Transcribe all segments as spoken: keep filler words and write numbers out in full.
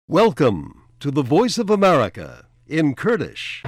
Welcome to the Voice of America in Kurdish.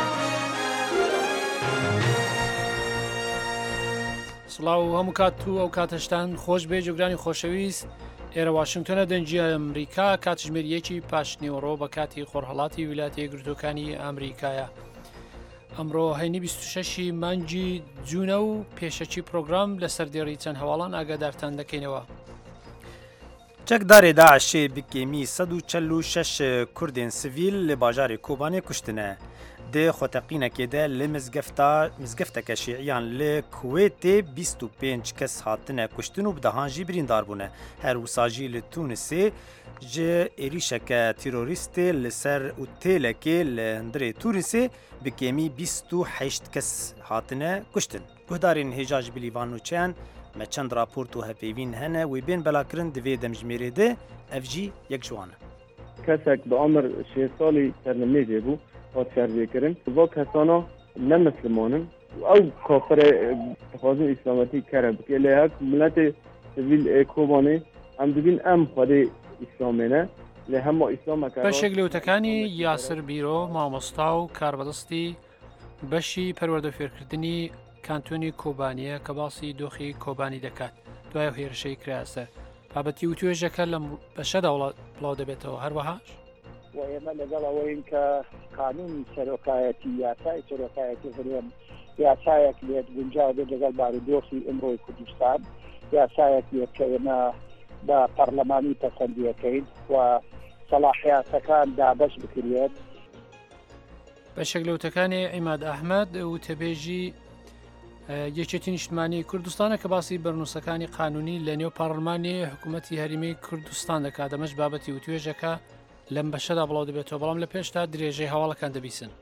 سڵاو هەموو کات و ئەو کاتەشتان خۆش بێ جوگرانی خۆشەویست ئێرە واشنگتۆنە دەنجی ئەمریکا کاتژمێریەکی پاشنیوەڕۆ بە کاتی خۆرهەڵاتی ویلاتە یەکگرتووەکانی ئەمریکایە. ئەمڕۆ هەینی بیست و شەشی مانگی جوونە و پێشەکی پرۆگرام لە سەردێڕی چەند هەواڵان ئاگادارتان دەکەینەوە. چەکدارێ داعشê bi kêmî sed û çel û şeş Kurdên sivîl li bajarê Kobanê kuştine. Di xweteqînekê de li mizgefta mizgefteke şîiyan li Kuwêtê bîst û pênc kes hatine kuştin û bi dehan jî birîndar bûne. Her wisa jî li Tunîsê ji êrişeke terorîstê li ser otêlekê li hundirê Tunîsê bi kêmî bîst û heşt kes hatine kuştin. Guhdarên hêja ji bilîvan û çeyan me çend raport û hevpêvîn hene wê bên belakirin di vê demjimêrê de ev jî yek ji wan e. Kesek bi amir şê salî sernimêjê bû hat şervêkirin. Va kesana ne mislimanin ew kafirê dixwazin îslametî kere bike lê hek miletê sivîl ê Kobanê em dibîn em xwedê îslamê ne lê hema îslameke بەشێک لەوتەکانی یاسر بیرۆ مامۆستا و کاربەدەستی بەشی پەروەردەفێرکردنی کانتۆنی کۆبانیە کە باسی دۆخی کۆبانی دەکات دوای هێرشەی کراسەر بابەتی و توێژەکە لە بەشەدا بڵاو دەبێتەوە هەروەهاش و ئێمە لەگەڵەوەین کە قانون سەرۆکایەتی یاسای سەرۆکایەتی هەرێم یاسایەک لێت گونجاو بێت لەگەڵ بارودۆخی ئەمڕۆی کوردستان یاسایەک لێت کە ئێمە بە پەرلەمانی پەسەندیەکەین و سەلاحیاتەکان دابەش بکرێت. بەشێک لەوتەکانی عیماد ئەحمەد وتەبێژی یەکێتی نیشتمانی کوردستانە کە باسی بەرنووسەکانی قانونی لە نێو پاڕلمانی حکوومەتی هەرێمی کوردستان دەکات دەمەش بابەتی و توێژەکە لەم بەشەدا بڵاو دەبێتەوە بەڵام لە پێشتا درێژەی هەواڵەکان دەبیسن.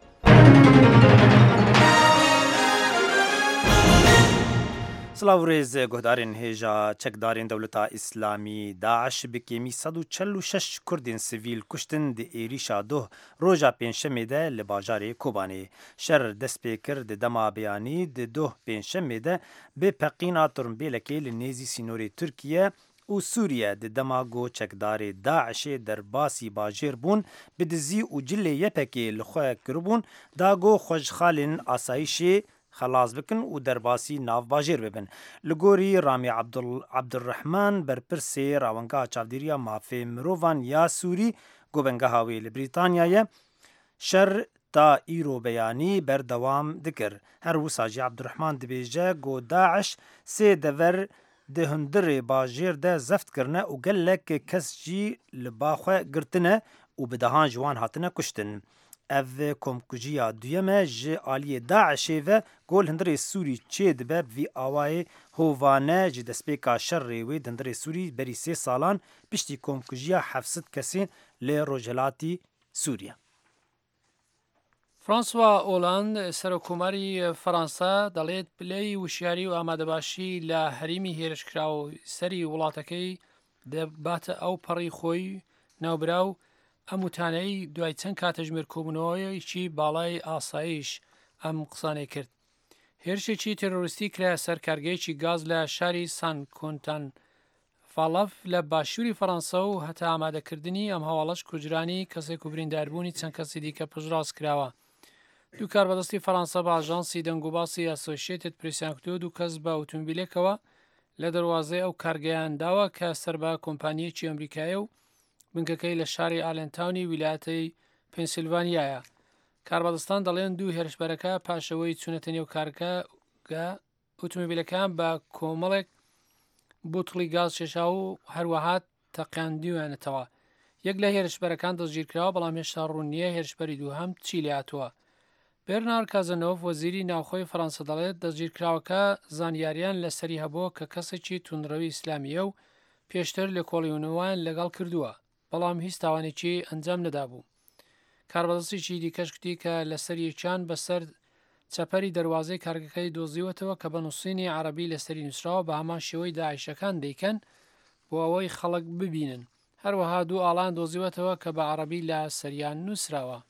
سلااو ڕێز گۆدارên hêja çekdarên dewleta îslamî Daeş bi kêmî sed û çel û şeş Kurdên sivîl kuştin di êrişa doh roja pênşemê de li bajarê Kobanê. Şer dest pê kir di dema beyanî di doh pênşemê de bi peqîna turnbêlekê li nêzî sînorê Tirkiye û Sûriye di dema got çekdarê Daişê derbasî bajêr bûn bi dizî û cilê yepekê li xwe kiribûn da got xweşxalên asayişê xelas bikin û derbasî nav bajêr bibin. Li gorî Ramî Abdurrehman berpirsê rawengeha çavdêriya mafê mirovan ya Sûrî gobengeha wê li Brîtanyayê şer ta îro beyanî berdewam dikir. Her wisa jî Abdurrehman dibêje got Daeş sê dever di hundirê bajêr de zeft kirine û gelek kes jî li ba xwe girtine û bi dehan ji wan hatine kuştin. Ev komkujiya duyeme ji aliyê Daişê ve gol hundirê Sûrî çê dibe vî awayê hovane ji destpêka şerrê wê di hundirê Sûrî berî sê salan piştî komkujiya hevsîd kesên lê Rojhilatî Sûriye. فرانسوا ئۆلاند سەرۆکۆماری فەرەنسا دەڵێت پلەی وشیاری و ئامادەباشی لە هەرێمی هێرشکرا و سەری وڵاتەکەی دەباتە ئەو پەڕی خۆی ناوبراو ئەم وتانەی دوای چەند کاتەژمێر کۆبوونەوەیەکی باڵای ئاسایش ئەم قسانەی کرد. هێرشێکی تێرۆریستی کرا سەر کارگەیەکی گاز لە شاری سان کۆنتان فاڵەف لە باشووری فەرەنسا و هەتا ئامادەکردنی ئەم هەواڵەش کوژرانی کەسێک و برینداربوونی چەند کەسی دیکە پشتڕاست کراوە. دوو کاربەدەستی فەرەنسا بە ئاژانسی دەنگوباسی ئەسۆسیێتد پرێسیان کردووە دوو کەس بە ئۆتۆمبیلێکەوە لە دەواازەی ئەو کارگەیان داوە کە سەر بە کۆمپانیەکی ئەمریکایە و بنکەکەی لە شاری ئالێنتاونی ویلایەتەی پێنسیلڤانیایە. کاربەدەستان دەڵێن دوو هێرشبەرەکە پاشەوەی چوونەتە نێو کارگە ئۆتۆمبیلەکان بە کۆمەڵێک بوتڵی گاز شێشا و هەروەها تەقیاندیوێنێتەوە. یەک لە هێرشبەرەکان دەستگیرکراوە بەڵام هێشتا ڕوون نییە هێرشبەری دووهەم چی لاتووە. بێرنار کازەنۆڤ وەزیری ناوخۆی فەرەنسا دەڵێت دەستگیرکراوەکە زانیاریان لەسەری هەبووە کە کەسێکی توندڕەوی ئیسلامیە و پێشتر لە کۆڵیۆنەوەیان لەگەڵ کردووە بەڵام هیچ تاوانێکی ئەنجام نەدابوو. کاربەدەستێکی دیکەش گوتی کە لەسەر یەکیان بەسەر چەپەری دەواازەی کارگەکەی دۆزیوەتەوە کە بە نووسینی عەرەبی لەسەری نووسراوە بە هەمان شێوەی داعیشەکان دەیکەن بۆ ئەوەی خەڵک ببینن. هەروەها دوو ئاڵان دۆزیوەتەوە کە بە عەرەبی لە سەریان نووسراوە.